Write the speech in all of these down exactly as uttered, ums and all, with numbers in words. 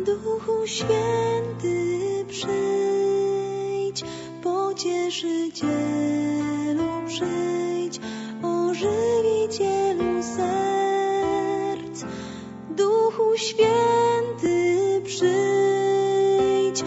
Duchu Święty przyjdź, Pocieszycielu przyjdź, Ożywicielu serc. Duchu Święty przyjdź,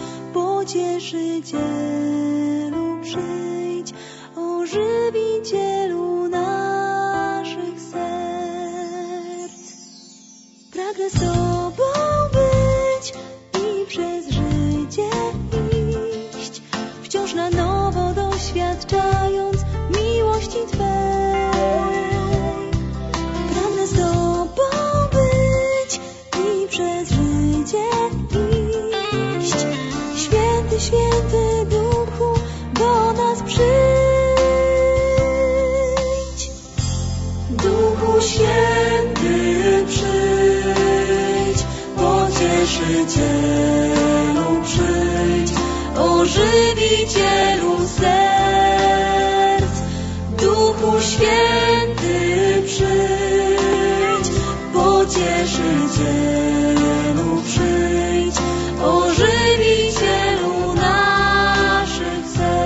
Pocieszycielu przyjdź, Ożywicielu naszych serc. Pragnę z Tobą być i przez życie iść, wciąż na nowo doświadczając miłości Twej. Pragnę z Tobą być i przez życie iść. Święty, święty Duchu, do nas przyjdź. Duchu Święty przyjdź, Pocieszycielu przyjdź, Ożywicielu serc. Duchu Święty przyjdź, Pocieszycielu przyjdź, Ożywicielu naszych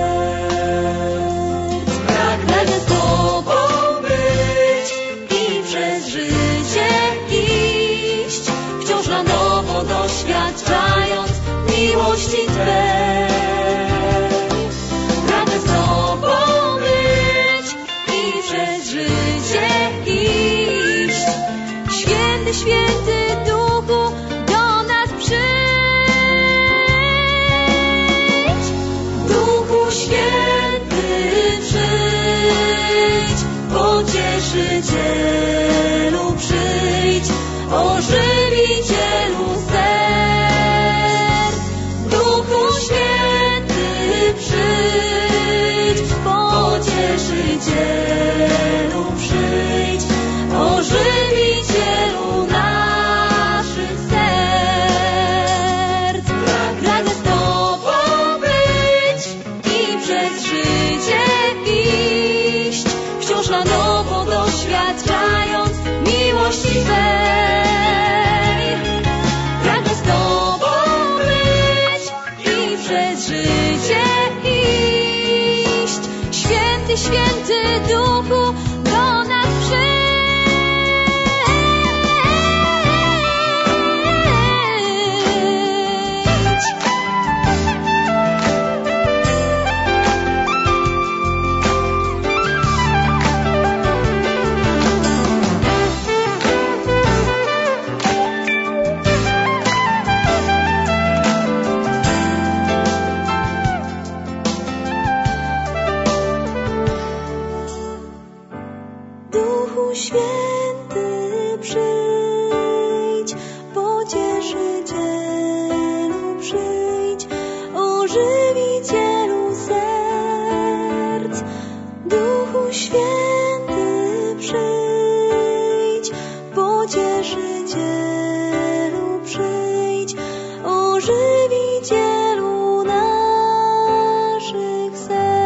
serc. Pragnę z Tobą być i przez życie iść, wciąż na nowo doświadczając miłości Twej. Pragnę z Tobą być i przez życie iść. Święty, święty Duchu, do nas przyjdź. Duchu Święty przyjdź, Pocieszycielu przyjdź, Ożywicielu serc. Duchu Święty przyjdź, Pocieszycielu przyjdź, Ożywicielu naszych serc. Pragnę z Tobą być i przez życie iść, wciąż na nowo doświadczając miłości Twej. Pragnę z Tobą być i przez życie iść. Święty, święty Duchu, do nas przyjdź. Duchu Święty przyjdź, Pocieszycielu przyjdź, Ożywicielu serc. Duchu Święty przyjdź, Pocieszycielu przyjdź, Ożywicielu naszych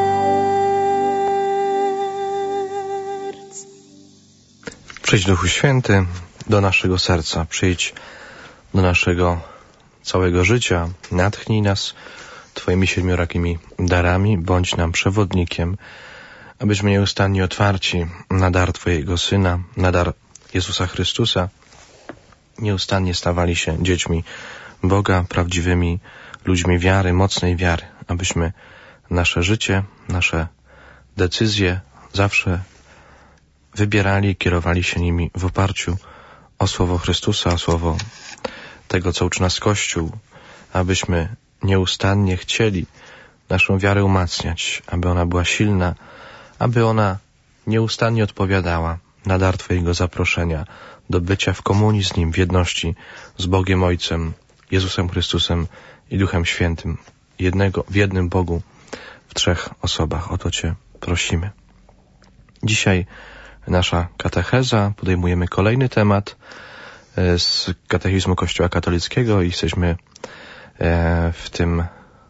serc. Przyjdź, Duchu Święty, do naszego serca, przyjdź do naszego całego życia, natchnij nas Twoimi siedmiorakimi darami, bądź nam przewodnikiem, abyśmy nieustannie otwarci na dar Twojego Syna, na dar Jezusa Chrystusa, nieustannie stawali się dziećmi Boga, prawdziwymi ludźmi wiary, mocnej wiary, abyśmy nasze życie, nasze decyzje zawsze wybierali, kierowali się nimi w oparciu o Słowo Chrystusa, o Słowo tego, co uczy nas Kościół, abyśmy nieustannie chcieli naszą wiarę umacniać, aby ona była silna, aby ona nieustannie odpowiadała na dar Twojego zaproszenia do bycia w komunii z Nim, w jedności z Bogiem Ojcem, Jezusem Chrystusem i Duchem Świętym, jednego, w jednym Bogu, w trzech osobach. O to Cię prosimy. Dzisiaj nasza katecheza, podejmujemy kolejny temat z katechizmu Kościoła katolickiego i jesteśmy w tym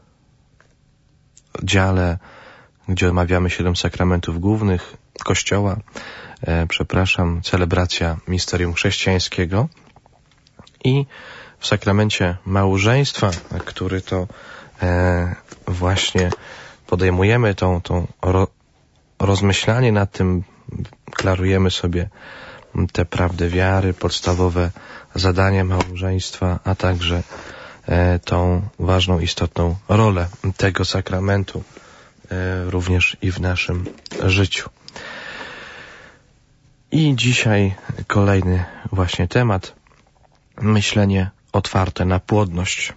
dziale, gdzie omawiamy siedem sakramentów głównych Kościoła, przepraszam, celebracja misterium chrześcijańskiego i w sakramencie małżeństwa, który to e, właśnie podejmujemy, tą, tą ro, rozmyślanie nad tym, klarujemy sobie te prawdy wiary, podstawowe zadania małżeństwa, a także e, tą ważną, istotną rolę tego sakramentu e, również i w naszym życiu. I dzisiaj kolejny właśnie temat, myślenie otwarte na płodność.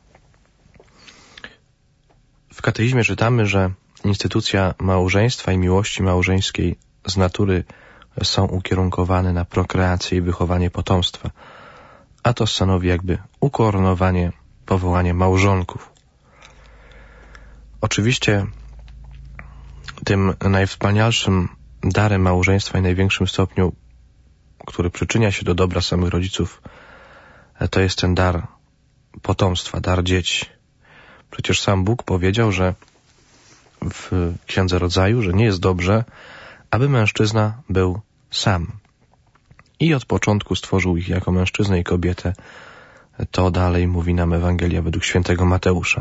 W katechizmie czytamy, że instytucja małżeństwa i miłości małżeńskiej z natury są ukierunkowane na prokreację i wychowanie potomstwa, a to stanowi jakby ukoronowanie, powołanie małżonków. Oczywiście tym najwspanialszym darem małżeństwa i największym stopniu, który przyczynia się do dobra samych rodziców, to jest ten dar potomstwa, dar dzieci. Przecież sam Bóg powiedział, że w Księdze Rodzaju, że nie jest dobrze, aby mężczyzna był sam. I od początku stworzył ich jako mężczyznę i kobietę. To dalej mówi nam Ewangelia według świętego Mateusza.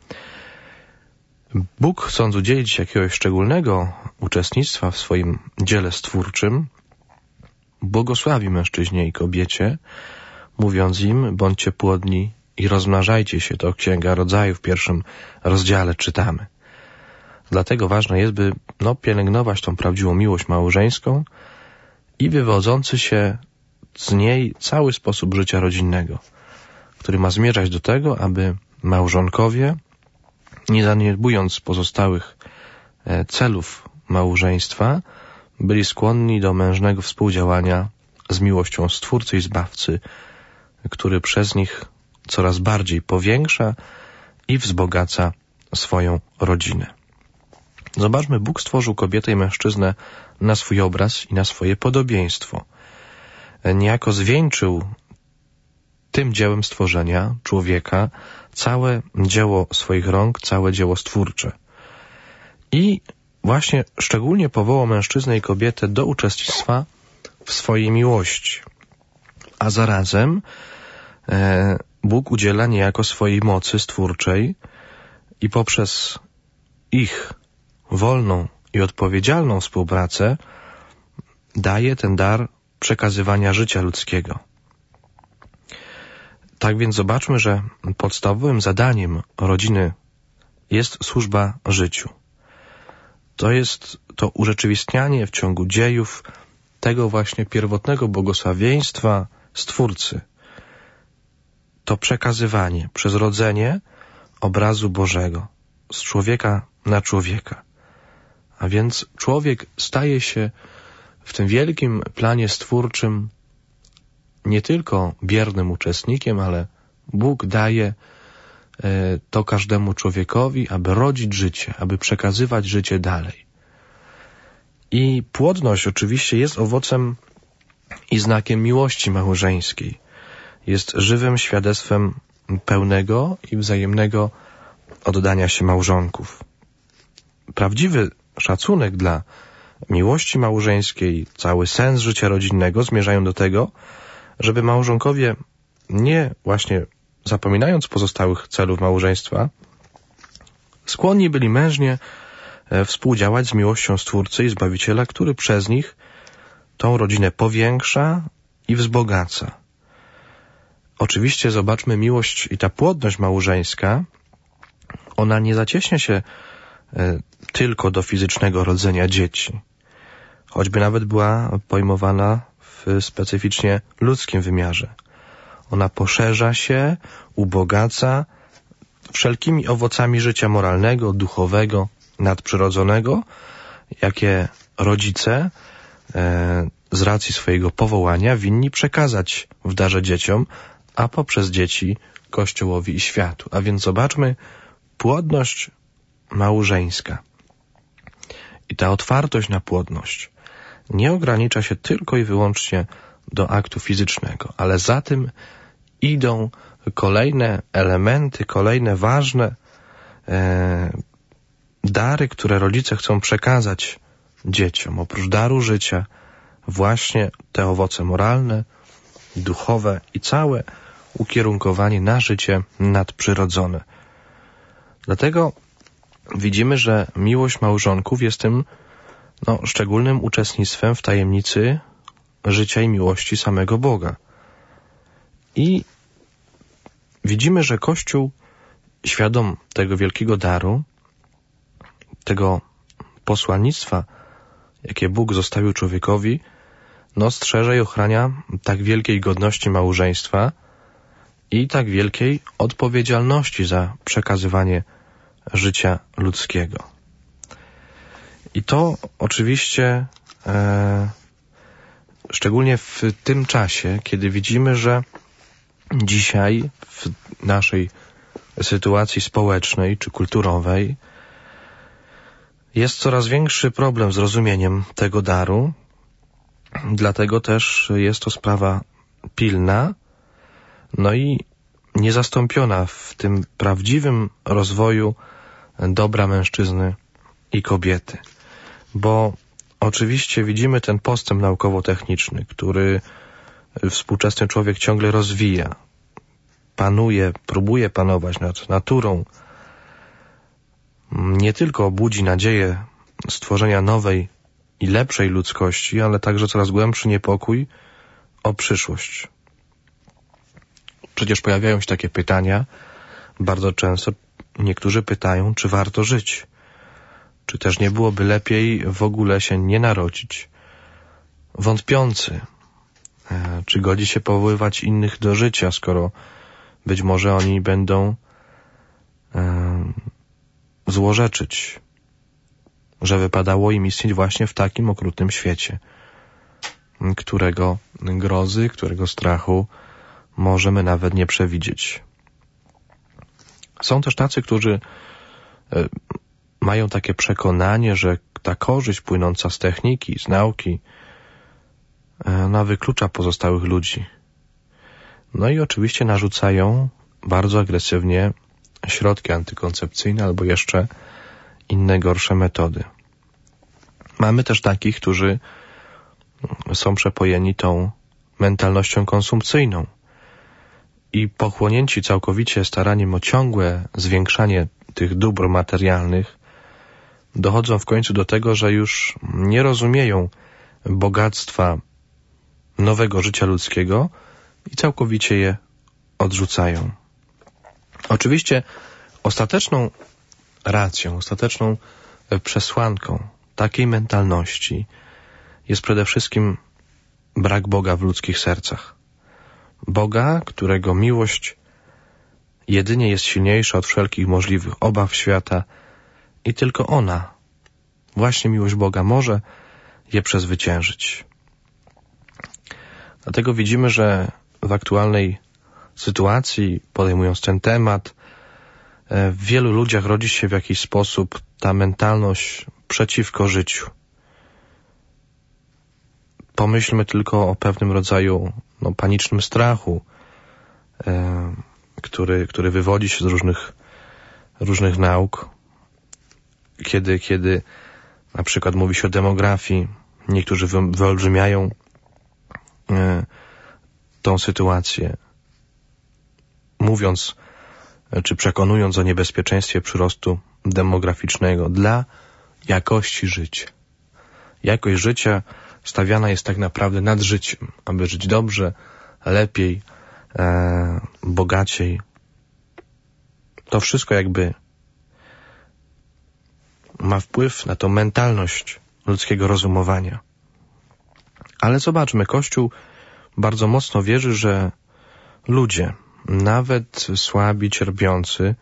Bóg, chcąc udzielić jakiegoś szczególnego uczestnictwa w swoim dziele stwórczym, błogosławi mężczyźnie i kobiecie, mówiąc im: bądźcie płodni i rozmnażajcie się. To Księga Rodzaju w pierwszym rozdziale czytamy. Dlatego ważne jest, by no, pielęgnować tą prawdziwą miłość małżeńską i wywodzący się z niej cały sposób życia rodzinnego, który ma zmierzać do tego, aby małżonkowie, nie zaniedbując pozostałych celów małżeństwa, byli skłonni do mężnego współdziałania z miłością Stwórcy i Zbawcy, który przez nich coraz bardziej powiększa i wzbogaca swoją rodzinę. Zobaczmy, Bóg stworzył kobietę i mężczyznę na swój obraz i na swoje podobieństwo. Niejako zwieńczył tym dziełem stworzenia człowieka całe dzieło swoich rąk, całe dzieło stwórcze. I właśnie szczególnie powołał mężczyznę i kobietę do uczestnictwa w swojej miłości. A zarazem e, Bóg udziela niejako swojej mocy stwórczej i poprzez ich wolną i odpowiedzialną współpracę daje ten dar przekazywania życia ludzkiego. Tak więc zobaczmy, że podstawowym zadaniem rodziny jest służba życiu. To jest to urzeczywistnianie w ciągu dziejów tego właśnie pierwotnego błogosławieństwa Stwórcy. To przekazywanie przez rodzenie obrazu Bożego z człowieka na człowieka. A więc człowiek staje się w tym wielkim planie stwórczym nie tylko biernym uczestnikiem, ale Bóg daje to każdemu człowiekowi, aby rodzić życie, aby przekazywać życie dalej. I płodność oczywiście jest owocem i znakiem miłości małżeńskiej. Jest żywym świadectwem pełnego i wzajemnego oddania się małżonków. Prawdziwy szacunek dla miłości małżeńskiej, cały sens życia rodzinnego zmierzają do tego, żeby małżonkowie nie właśnie zapominając pozostałych celów małżeństwa, skłonni byli mężnie współdziałać z miłością Stwórcy i Zbawiciela, który przez nich tą rodzinę powiększa i wzbogaca. Oczywiście zobaczmy, miłość i ta płodność małżeńska, ona nie zacieśnia się tylko do fizycznego rodzenia dzieci, choćby nawet była pojmowana w specyficznie ludzkim wymiarze. Ona poszerza się, ubogaca wszelkimi owocami życia moralnego, duchowego, nadprzyrodzonego, jakie rodzice e, z racji swojego powołania winni przekazać w darze dzieciom, a poprzez dzieci Kościołowi i światu. A więc zobaczmy, płodność małżeńska. I ta otwartość na płodność nie ogranicza się tylko i wyłącznie do aktu fizycznego, ale za tym idą kolejne elementy, kolejne ważne e, dary, które rodzice chcą przekazać dzieciom. Oprócz daru życia właśnie te owoce moralne, duchowe i całe ukierunkowanie na życie nadprzyrodzone. Dlatego widzimy, że miłość małżonków jest tym no, szczególnym uczestnictwem w tajemnicy życia i miłości samego Boga. I widzimy, że Kościół, świadom tego wielkiego daru, tego posłannictwa, jakie Bóg zostawił człowiekowi, no strzeże i ochrania tak wielkiej godności małżeństwa i tak wielkiej odpowiedzialności za przekazywanie życia ludzkiego. I to oczywiście e, szczególnie w tym czasie, kiedy widzimy, że dzisiaj w naszej sytuacji społecznej czy kulturowej jest coraz większy problem z rozumieniem tego daru. Dlatego też jest to sprawa pilna, no i niezastąpiona w tym prawdziwym rozwoju dobra mężczyzny i kobiety. Bo oczywiście widzimy ten postęp naukowo-techniczny, który współczesny człowiek ciągle rozwija, panuje, próbuje panować nad naturą, nie tylko budzi nadzieję stworzenia nowej i lepszej ludzkości, ale także coraz głębszy niepokój o przyszłość. Przecież pojawiają się takie pytania, bardzo często niektórzy pytają, czy warto żyć, czy też nie byłoby lepiej w ogóle się nie narodzić. Wątpiący, czy godzi się powoływać innych do życia, skoro być może oni będą e, złorzeczyć, że wypadało im istnieć właśnie w takim okrutnym świecie, którego grozy, którego strachu możemy nawet nie przewidzieć. Są też tacy, którzy e, mają takie przekonanie, że ta korzyść płynąca z techniki, z nauki, e, ona wyklucza pozostałych ludzi. No i oczywiście narzucają bardzo agresywnie środki antykoncepcyjne albo jeszcze inne gorsze metody. Mamy też takich, którzy są przepojeni tą mentalnością konsumpcyjną i pochłonięci całkowicie staraniem o ciągłe zwiększanie tych dóbr materialnych, dochodzą w końcu do tego, że już nie rozumieją bogactwa nowego życia ludzkiego i całkowicie je odrzucają. Oczywiście ostateczną racją, ostateczną przesłanką takiej mentalności jest przede wszystkim brak Boga w ludzkich sercach. Boga, którego miłość jedynie jest silniejsza od wszelkich możliwych obaw świata i tylko ona, właśnie miłość Boga, może je przezwyciężyć. Dlatego widzimy, że w aktualnej sytuacji, podejmując ten temat, w wielu ludziach rodzi się w jakiś sposób ta mentalność przeciwko życiu. Pomyślmy tylko o pewnym rodzaju no, panicznym strachu, e, który, który wywodzi się z różnych, różnych nauk. Kiedy, kiedy na przykład mówi się o demografii, niektórzy wy, wyolbrzymiają e, tą sytuację, mówiąc czy przekonując o niebezpieczeństwie przyrostu demograficznego dla jakości życia. Jakość życia stawiana jest tak naprawdę nad życiem, aby żyć dobrze, lepiej, e, bogaciej. To wszystko jakby ma wpływ na tą mentalność ludzkiego rozumowania. Ale zobaczmy, Kościół bardzo mocno wierzy, że ludzie, nawet słabi, cierpiący,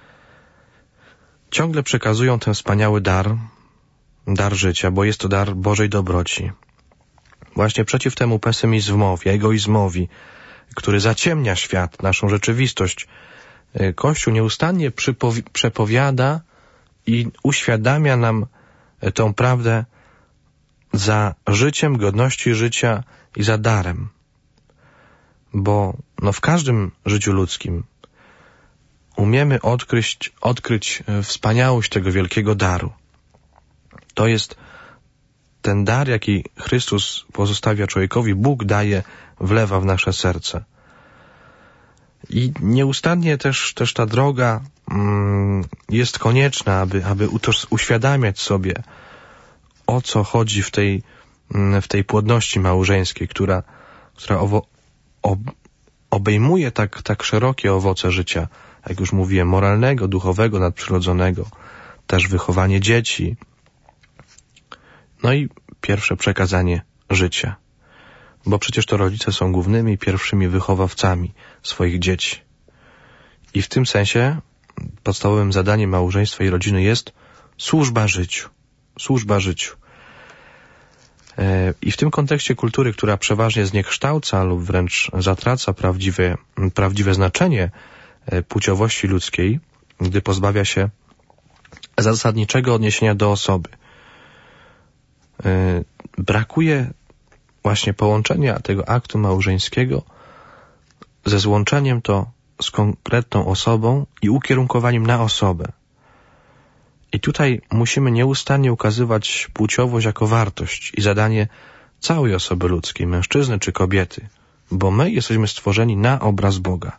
ciągle przekazują ten wspaniały dar, dar życia, bo jest to dar Bożej dobroci. Właśnie przeciw temu pesymizmowi, egoizmowi, który zaciemnia świat, naszą rzeczywistość, Kościół nieustannie przypowi- przepowiada i uświadamia nam tą prawdę za życiem, godności życia i za darem. Bo no, w każdym życiu ludzkim umiemy odkryć, odkryć wspaniałość tego wielkiego daru. To jest ten dar, jaki Chrystus pozostawia człowiekowi, Bóg daje, wlewa w nasze serce. I nieustannie też, też ta droga mm, jest konieczna, aby, aby utoż, uświadamiać sobie, o co chodzi w tej, w tej płodności małżeńskiej, która, która owo, ob, obejmuje tak, tak szerokie owoce życia, jak już mówiłem, moralnego, duchowego, nadprzyrodzonego, też wychowanie dzieci, no i pierwsze przekazanie życia. Bo przecież to rodzice są głównymi, pierwszymi wychowawcami swoich dzieci. I w tym sensie podstawowym zadaniem małżeństwa i rodziny jest służba życiu. Służba życiu. I w tym kontekście kultury, która przeważnie zniekształca lub wręcz zatraca prawdziwe, prawdziwe znaczenie płciowości ludzkiej, gdy pozbawia się zasadniczego odniesienia do osoby. Brakuje właśnie połączenia tego aktu małżeńskiego ze złączeniem to z konkretną osobą i ukierunkowaniem na osobę. I tutaj musimy nieustannie ukazywać płciowość jako wartość i zadanie całej osoby ludzkiej, mężczyzny czy kobiety, bo my jesteśmy stworzeni na obraz Boga.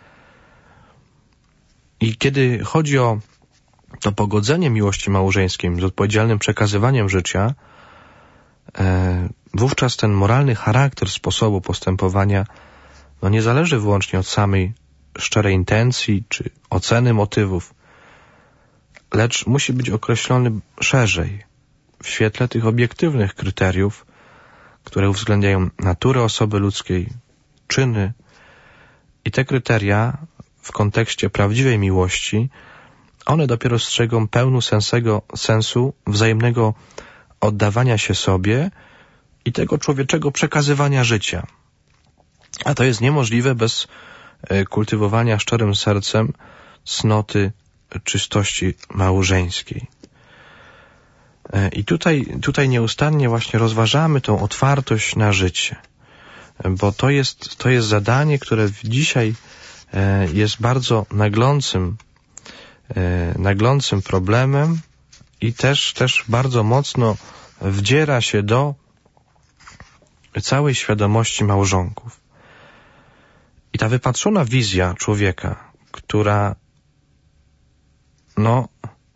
I kiedy chodzi o to pogodzenie miłości małżeńskiej z odpowiedzialnym przekazywaniem życia, e, wówczas ten moralny charakter sposobu postępowania no nie zależy wyłącznie od samej szczerej intencji czy oceny motywów, lecz musi być określony szerzej, w świetle tych obiektywnych kryteriów, które uwzględniają naturę osoby ludzkiej, czyny i te kryteria w kontekście prawdziwej miłości, one dopiero strzegą pełnu sensego, sensu wzajemnego oddawania się sobie i tego człowieczego przekazywania życia. A to jest niemożliwe bez kultywowania szczerym sercem cnoty czystości małżeńskiej. I tutaj, tutaj nieustannie właśnie rozważamy tą otwartość na życie, bo to jest, to jest zadanie, które dzisiaj jest bardzo naglącym, naglącym problemem i też, też bardzo mocno wdziera się do całej świadomości małżonków. I ta wypatrzona wizja człowieka, która no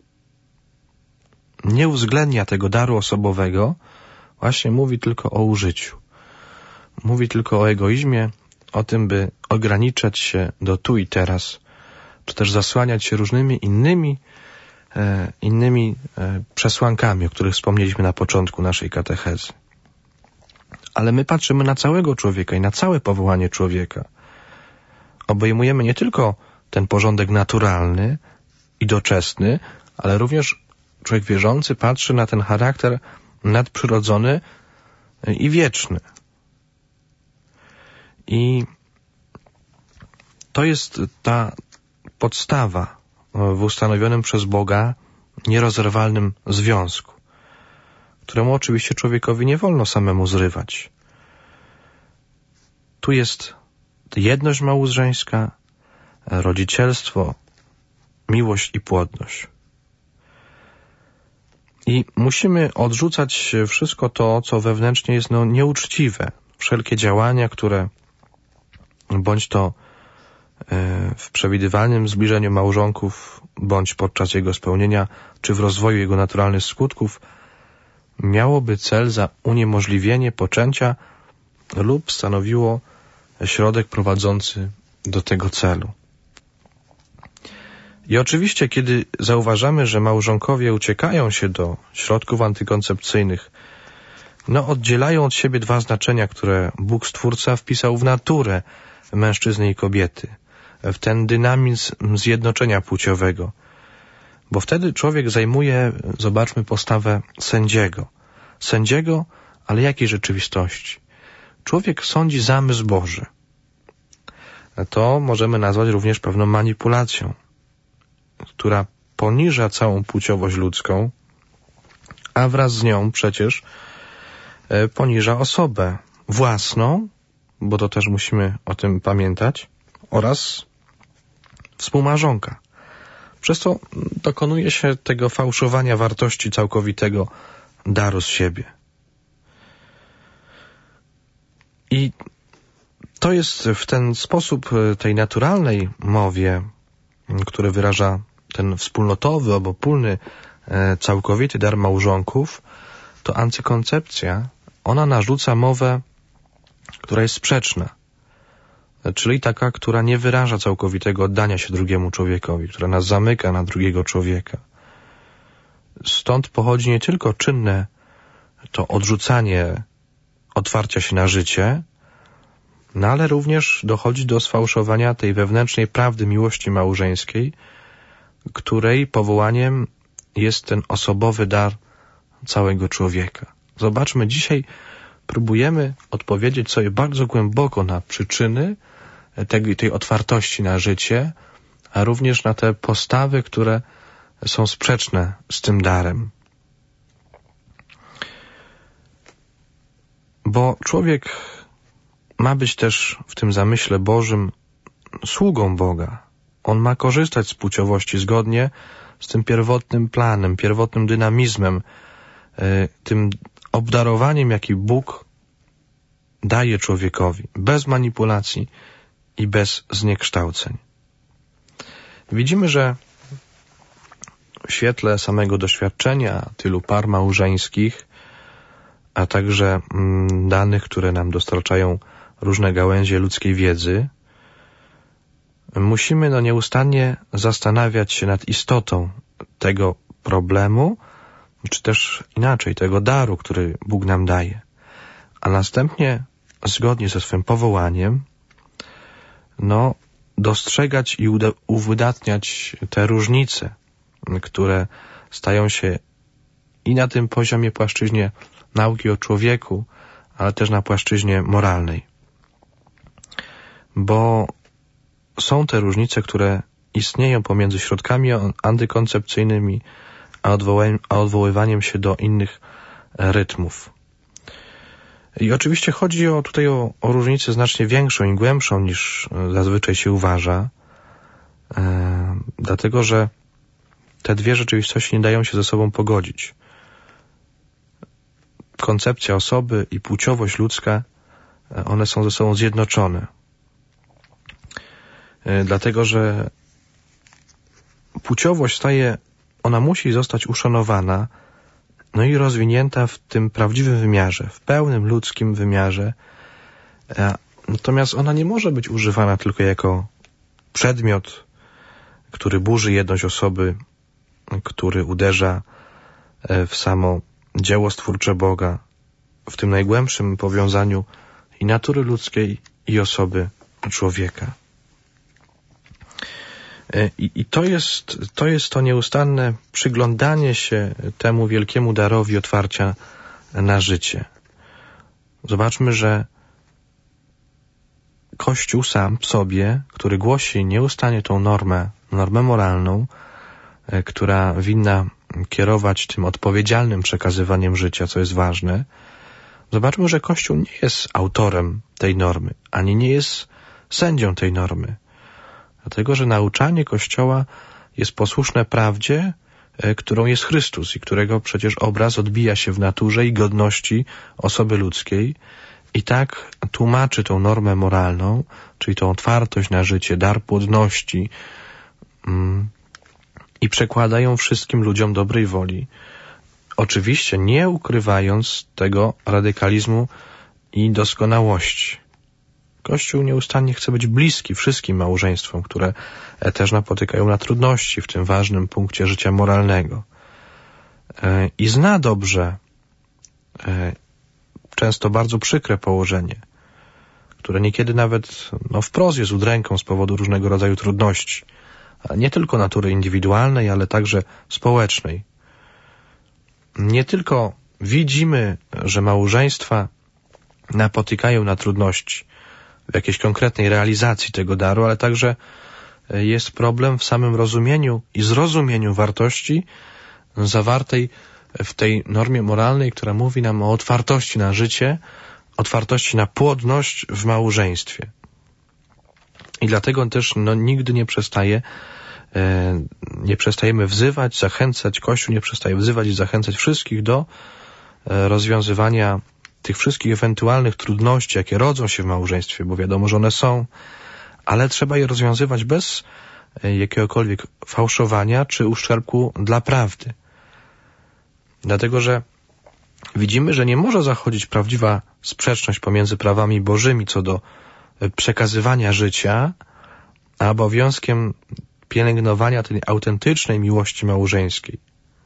nie uwzględnia tego daru osobowego, właśnie mówi tylko o użyciu. Mówi tylko o egoizmie, o tym, by ograniczać się do tu i teraz, czy też zasłaniać się różnymi innymi, e, innymi e, przesłankami, o których wspomnieliśmy na początku naszej katechezy. Ale my patrzymy na całego człowieka i na całe powołanie człowieka. Obejmujemy nie tylko ten porządek naturalny i doczesny, ale również człowiek wierzący patrzy na ten charakter nadprzyrodzony i wieczny. I to jest ta podstawa w ustanowionym przez Boga nierozerwalnym związku, któremu oczywiście człowiekowi nie wolno samemu zrywać. Tu jest jedność małżeńska, rodzicielstwo, miłość i płodność. I musimy odrzucać wszystko to, co wewnętrznie jest no, nieuczciwe. Wszelkie działania, które bądź to w przewidywalnym zbliżeniu małżonków, bądź podczas jego spełnienia, czy w rozwoju jego naturalnych skutków, miałoby cel za uniemożliwienie poczęcia lub stanowiło środek prowadzący do tego celu. I oczywiście, kiedy zauważamy, że małżonkowie uciekają się do środków antykoncepcyjnych, no oddzielają od siebie dwa znaczenia, które Bóg Stwórca wpisał w naturę mężczyzny i kobiety, w ten dynamizm zjednoczenia płciowego. Bo wtedy człowiek zajmuje, zobaczmy, postawę sędziego. Sędziego, ale jakiej rzeczywistości? Człowiek sądzi zamysł Boży. To możemy nazwać również pewną manipulacją, która poniża całą płciowość ludzką, a wraz z nią przecież poniża osobę własną, bo to też musimy o tym pamiętać, oraz współmałżonka. Przez to dokonuje się tego fałszowania wartości całkowitego daru z siebie. I To jest w ten sposób tej naturalnej mowie, który wyraża ten wspólnotowy, obopólny, całkowity dar małżonków, to antykoncepcja, ona narzuca mowę, która jest sprzeczna, czyli taka, która nie wyraża całkowitego oddania się drugiemu człowiekowi, która nas zamyka na drugiego człowieka. Stąd pochodzi nie tylko czynne to odrzucanie otwarcia się na życie, no ale również dochodzi do sfałszowania tej wewnętrznej prawdy miłości małżeńskiej, której powołaniem jest ten osobowy dar całego człowieka. Zobaczmy, dzisiaj próbujemy odpowiedzieć sobie bardzo głęboko na przyczyny tej, tej otwartości na życie, a również na te postawy, które są sprzeczne z tym darem. Bo człowiek ma być też w tym zamyśle Bożym sługą Boga. On ma korzystać z płciowości zgodnie z tym pierwotnym planem, pierwotnym dynamizmem, tym obdarowaniem, jaki Bóg daje człowiekowi, bez manipulacji i bez zniekształceń. Widzimy, że w świetle samego doświadczenia tylu par małżeńskich, a także mm, danych, które nam dostarczają różne gałęzie ludzkiej wiedzy, musimy no nieustannie zastanawiać się nad istotą tego problemu, czy też inaczej, tego daru, który Bóg nam daje. A następnie, zgodnie ze swym powołaniem, no, dostrzegać i uwydatniać te różnice, które stają się i na tym poziomie płaszczyźnie nauki o człowieku, ale też na płaszczyźnie moralnej. Bo są te różnice, które istnieją pomiędzy środkami antykoncepcyjnymi, a, odwoła- a odwoływaniem się do innych rytmów. I oczywiście chodzi o, tutaj o, o różnicę znacznie większą i głębszą niż zazwyczaj się uważa, e, dlatego że te dwie rzeczywistości nie dają się ze sobą pogodzić. Koncepcja osoby i płciowość ludzka, one są ze sobą zjednoczone. E, dlatego, że płciowość staje, ona musi zostać uszanowana, no i rozwinięta w tym prawdziwym wymiarze, w pełnym ludzkim wymiarze. Natomiast ona nie może być używana tylko jako przedmiot, który burzy jedność osoby, który uderza w samo dzieło stwórcze Boga, w tym najgłębszym powiązaniu i natury ludzkiej, i osoby człowieka. I, i to jest, to jest to nieustanne przyglądanie się temu wielkiemu darowi otwarcia na życie. Zobaczmy, że Kościół sam w sobie, który głosi nieustannie tą normę, normę moralną, która winna kierować tym odpowiedzialnym przekazywaniem życia, co jest ważne, zobaczmy, że Kościół nie jest autorem tej normy, ani nie jest sędzią tej normy. Dlatego, że nauczanie Kościoła jest posłuszne prawdzie, którą jest Chrystus i którego przecież obraz odbija się w naturze i godności osoby ludzkiej i tak tłumaczy tą normę moralną, czyli tą otwartość na życie, dar płodności mm, i przekłada ją wszystkim ludziom dobrej woli. Oczywiście nie ukrywając tego radykalizmu i doskonałości. Kościół nieustannie chce być bliski wszystkim małżeństwom, które też napotykają na trudności w tym ważnym punkcie życia moralnego. I zna dobrze często bardzo przykre położenie, które niekiedy nawet no, wprost jest udręką z powodu różnego rodzaju trudności, nie tylko natury indywidualnej, ale także społecznej. Nie tylko widzimy, że małżeństwa napotykają na trudności w jakiejś konkretnej realizacji tego daru, ale także jest problem w samym rozumieniu i zrozumieniu wartości zawartej w tej normie moralnej, która mówi nam o otwartości na życie, otwartości na płodność w małżeństwie. I dlatego też no, nigdy nie przestaje, e, nie przestajemy wzywać, zachęcać, Kościół nie przestaje wzywać i zachęcać wszystkich do e, rozwiązywania tych wszystkich ewentualnych trudności, jakie rodzą się w małżeństwie, bo wiadomo, że one są, ale trzeba je rozwiązywać bez jakiegokolwiek fałszowania czy uszczerbku dla prawdy. Dlatego, że widzimy, że nie może zachodzić prawdziwa sprzeczność pomiędzy prawami bożymi co do przekazywania życia, a obowiązkiem pielęgnowania tej autentycznej miłości małżeńskiej.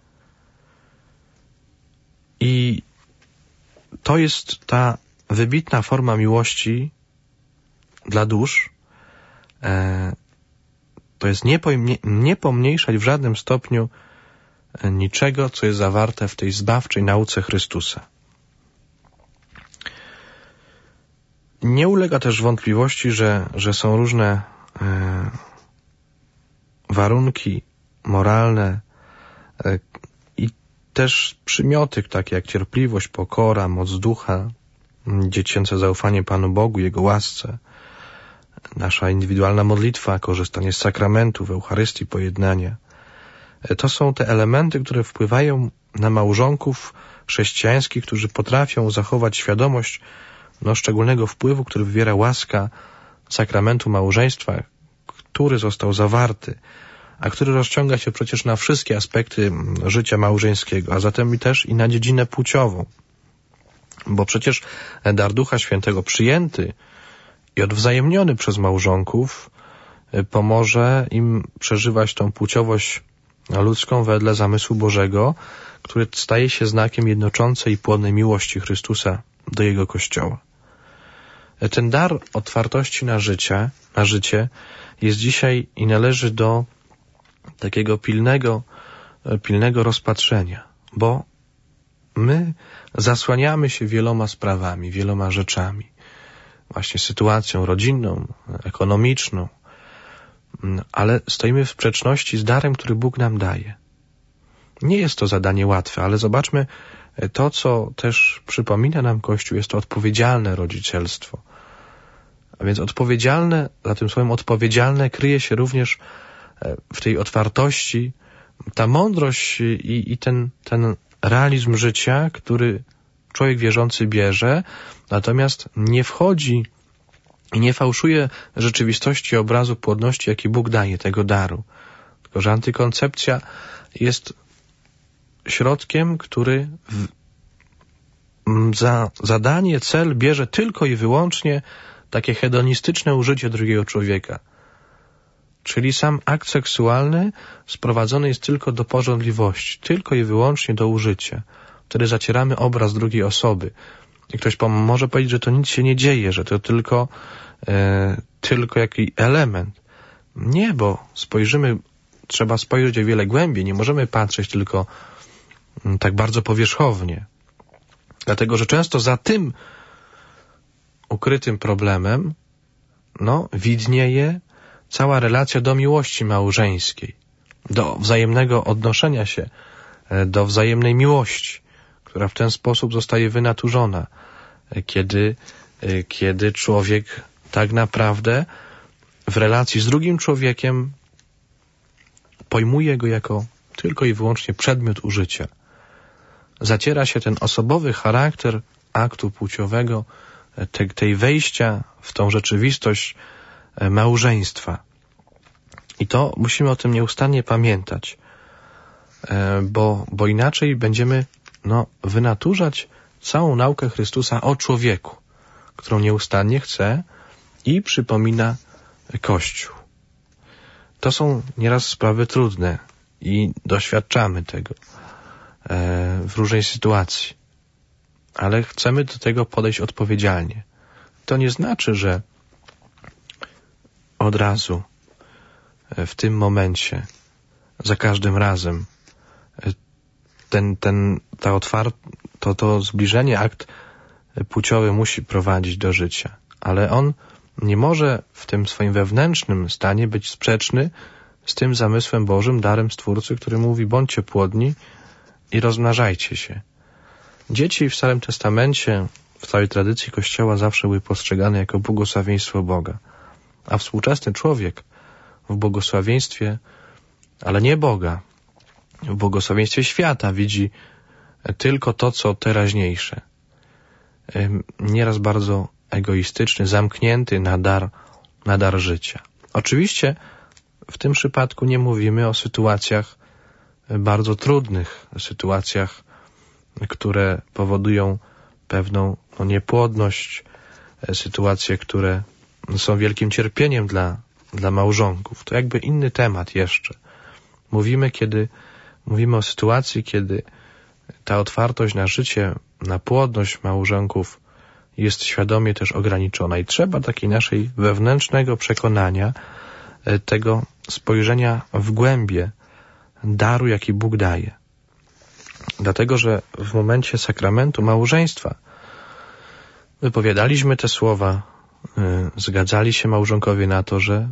I to jest ta wybitna forma miłości dla dusz. E, to jest nie, pojmie, nie pomniejszać w żadnym stopniu niczego, co jest zawarte w tej zbawczej nauce Chrystusa. Nie ulega też wątpliwości, że, że są różne e, warunki moralne e, i też przymioty, takie jak cierpliwość, pokora, moc ducha, dziecięce zaufanie Panu Bogu, Jego łasce, nasza indywidualna modlitwa, korzystanie z sakramentów, Eucharystii, pojednania. To są te elementy, które wpływają na małżonków chrześcijańskich, którzy potrafią zachować świadomość no, szczególnego wpływu, który wywiera łaska sakramentu małżeństwa, który został zawarty, a który rozciąga się przecież na wszystkie aspekty życia małżeńskiego, a zatem i też i na dziedzinę płciową. Bo przecież dar Ducha Świętego przyjęty i odwzajemniony przez małżonków pomoże im przeżywać tą płciowość ludzką wedle zamysłu Bożego, który staje się znakiem jednoczącej i płodnej miłości Chrystusa do Jego Kościoła. Ten dar otwartości na życie, na życie jest dzisiaj i należy do takiego pilnego, pilnego rozpatrzenia, bo my zasłaniamy się wieloma sprawami, wieloma rzeczami, właśnie sytuacją rodzinną, ekonomiczną, ale stoimy w sprzeczności z darem, który Bóg nam daje. Nie jest to zadanie łatwe, ale zobaczmy, to, co też przypomina nam Kościół, jest to odpowiedzialne rodzicielstwo. A więc odpowiedzialne, za tym słowem odpowiedzialne kryje się również w tej otwartości ta mądrość i, i ten, ten realizm życia, który człowiek wierzący bierze, natomiast nie wchodzi i nie fałszuje rzeczywistości obrazu płodności, jaki Bóg daje, tego daru. Tylko że antykoncepcja jest środkiem, który w, za zadanie, cel bierze tylko i wyłącznie takie hedonistyczne użycie drugiego człowieka. Czyli sam akt seksualny sprowadzony jest tylko do pożądliwości, tylko i wyłącznie do użycia. Wtedy zacieramy obraz drugiej osoby. I ktoś może powiedzieć, że to nic się nie dzieje, że to tylko, e, tylko jakiś element. Nie, bo spojrzymy, trzeba spojrzeć o wiele głębiej. Nie możemy patrzeć tylko m, tak bardzo powierzchownie. Dlatego, że często za tym ukrytym problemem no, widnieje cała relacja do miłości małżeńskiej, do wzajemnego odnoszenia się, do wzajemnej miłości, która w ten sposób zostaje wynaturzona, kiedy, kiedy człowiek tak naprawdę w relacji z drugim człowiekiem pojmuje go jako tylko i wyłącznie przedmiot użycia. Zaciera się ten osobowy charakter aktu płciowego, te, tej wejścia w tą rzeczywistość małżeństwa. I to musimy o tym nieustannie pamiętać, bo, bo inaczej będziemy no, wynaturzać całą naukę Chrystusa o człowieku, którą nieustannie chce i przypomina Kościół. To są nieraz sprawy trudne i doświadczamy tego w różnej sytuacji, ale chcemy do tego podejść odpowiedzialnie. To nie znaczy, że od razu, w tym momencie, za każdym razem ten, ten, ta otwar- to, to zbliżenie, akt płciowy musi prowadzić do życia, ale on nie może w tym swoim wewnętrznym stanie być sprzeczny z tym zamysłem Bożym, darem Stwórcy, który mówi: bądźcie płodni i rozmnażajcie się. Dzieci w Starym Testamencie, w całej tradycji Kościoła zawsze były postrzegane jako błogosławieństwo Boga, a współczesny człowiek w błogosławieństwie, ale nie Boga, w błogosławieństwie świata widzi tylko to, co teraźniejsze. nieraz bardzo egoistyczny, zamknięty na dar, na dar życia. Oczywiście w tym przypadku nie mówimy o sytuacjach bardzo trudnych, sytuacjach, które powodują pewną no, niepłodność, sytuacje, które są wielkim cierpieniem dla, dla małżonków. To jakby inny temat jeszcze. Mówimy, kiedy mówimy o sytuacji, kiedy ta otwartość na życie, na płodność małżonków jest świadomie też ograniczona i trzeba takiej naszej wewnętrznego przekonania, tego spojrzenia w głębie daru, jaki Bóg daje. Dlatego, że w momencie sakramentu małżeństwa wypowiadaliśmy te słowa, zgadzali się małżonkowie na to, że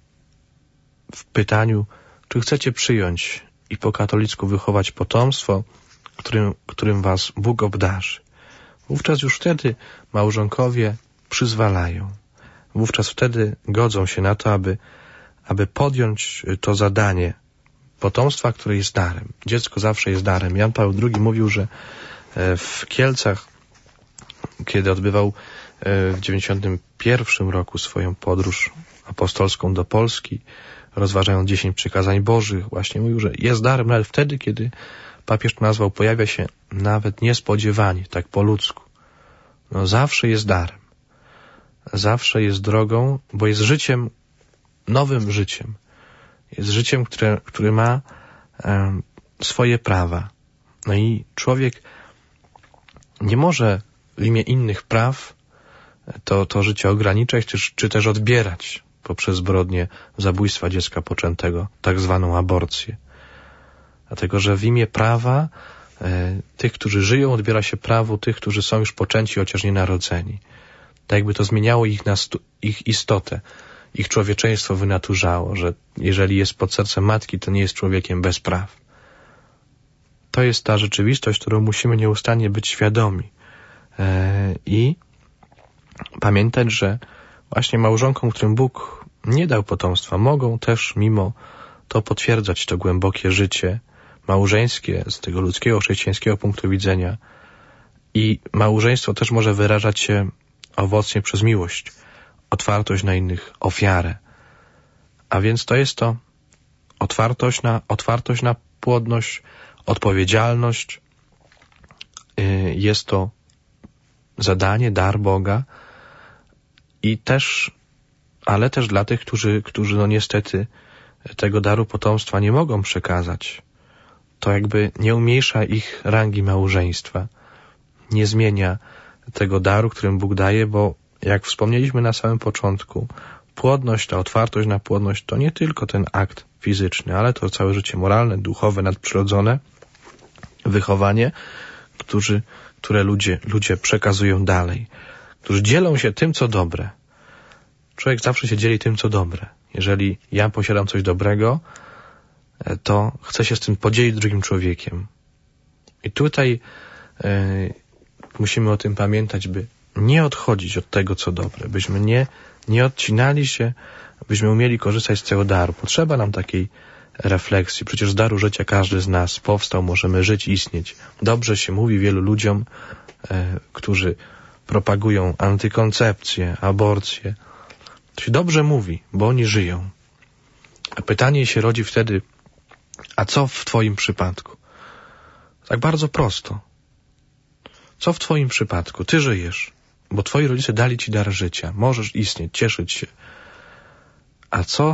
w pytaniu, czy chcecie przyjąć i po katolicku wychować potomstwo, którym, którym was Bóg obdarzy. Wówczas już wtedy małżonkowie przyzwalają. Wówczas wtedy godzą się na to, aby, aby podjąć to zadanie potomstwa, które jest darem. Dziecko zawsze jest darem. Jan Paweł drugi mówił, że w Kielcach, kiedy odbywał w dziewięćdziesiątym pierwszym roku swoją podróż apostolską do Polski, rozważając dziesięć przykazań Bożych, właśnie mówił, że jest darem nawet wtedy, kiedy papież to nazwał, pojawia się nawet niespodziewanie, tak po ludzku. No zawsze jest darem. Zawsze jest drogą, bo jest życiem, nowym życiem. Jest życiem, które, które ma e, swoje prawa. No i człowiek nie może w imię innych praw to, to życie ograniczać, czy, czy też odbierać poprzez zbrodnię zabójstwa dziecka poczętego, tak zwaną aborcję. Dlatego, że w imię prawa e, tych, którzy żyją, odbiera się prawu tych, którzy są już poczęci, chociaż nie narodzeni. Tak jakby to zmieniało ich, nastu- ich istotę, ich człowieczeństwo wynaturzało, że jeżeli jest pod sercem matki, to nie jest człowiekiem bez praw. To jest ta rzeczywistość, którą musimy nieustannie być świadomi e, i pamiętać, że właśnie małżonkom, którym Bóg nie dał potomstwa, mogą też mimo to potwierdzać to głębokie życie małżeńskie z tego ludzkiego, chrześcijańskiego punktu widzenia. I małżeństwo też może wyrażać się owocnie przez miłość, otwartość na innych, ofiarę. A więc to jest to otwartość na, otwartość na płodność, odpowiedzialność. Jest to zadanie, dar Boga i też, ale też dla tych, którzy, którzy no niestety tego daru potomstwa nie mogą przekazać. To jakby nie umniejsza ich rangi małżeństwa. Nie zmienia tego daru, którym Bóg daje, bo jak wspomnieliśmy na samym początku, płodność, ta otwartość na płodność to nie tylko ten akt fizyczny, ale to całe życie moralne, duchowe, nadprzyrodzone, wychowanie, którzy, które ludzie, ludzie przekazują dalej, którzy dzielą się tym, co dobre. Człowiek zawsze się dzieli tym, co dobre. Jeżeli ja posiadam coś dobrego, to chcę się z tym podzielić z drugim człowiekiem. I tutaj yy, musimy o tym pamiętać, by nie odchodzić od tego, co dobre, byśmy nie, nie odcinali się, byśmy umieli korzystać z tego daru. Potrzeba nam takiej refleksji. Przecież z daru życia każdy z nas powstał, możemy żyć, istnieć. Dobrze się mówi wielu ludziom, e, którzy propagują antykoncepcję, aborcję. To się dobrze mówi, bo oni żyją. A pytanie się rodzi wtedy, a co w twoim przypadku? Tak bardzo prosto. Co w twoim przypadku? Ty żyjesz, bo twoi rodzice dali ci dar życia. Możesz istnieć, cieszyć się. A co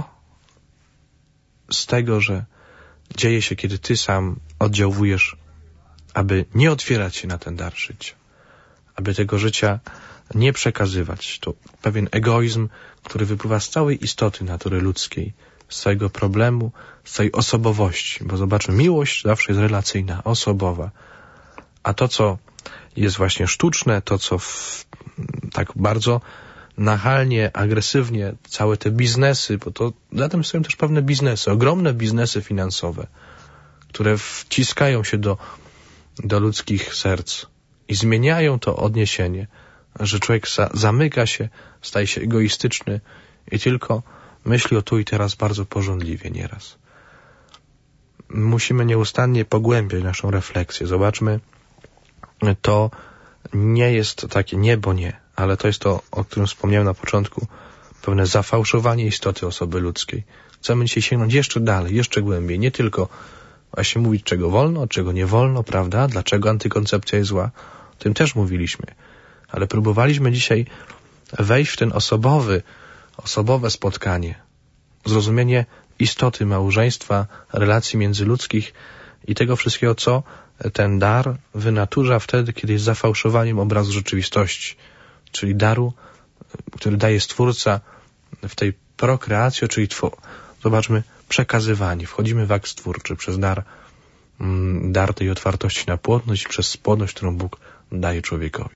z tego, że dzieje się, kiedy ty sam oddziałujesz, aby nie otwierać się na ten dar życia, aby tego życia nie przekazywać? To pewien egoizm, który wypływa z całej istoty natury ludzkiej, z całego problemu, z całej osobowości. Bo zobaczmy, miłość zawsze jest relacyjna, osobowa. A to, co jest właśnie sztuczne, to, co w, tak bardzo nachalnie, agresywnie, całe te biznesy, bo to za tym stoją też pewne biznesy, ogromne biznesy finansowe, które wciskają się do, do ludzkich serc i zmieniają to odniesienie, że człowiek za, zamyka się, staje się egoistyczny i tylko myśli o tu i teraz bardzo pożądliwie nieraz. Musimy nieustannie pogłębiać naszą refleksję. Zobaczmy to, nie jest takie niebo nie, ale to jest to, o którym wspomniałem na początku, pewne zafałszowanie istoty osoby ludzkiej. Chcemy dzisiaj sięgnąć jeszcze dalej, jeszcze głębiej, nie tylko właśnie mówić, czego wolno, czego nie wolno, prawda? Dlaczego antykoncepcja jest zła? O tym też mówiliśmy. Ale próbowaliśmy dzisiaj wejść w ten osobowy, osobowe spotkanie, zrozumienie istoty małżeństwa, relacji międzyludzkich i tego wszystkiego, co ten dar wynaturza wtedy, kiedy jest zafałszowaniem obrazu rzeczywistości, czyli daru, który daje Stwórca w tej prokreacji, czyli tw- zobaczmy, przekazywanie. Wchodzimy w akt stwórczy przez dar, dar tej otwartości na płodność i przez płodność, którą Bóg daje człowiekowi.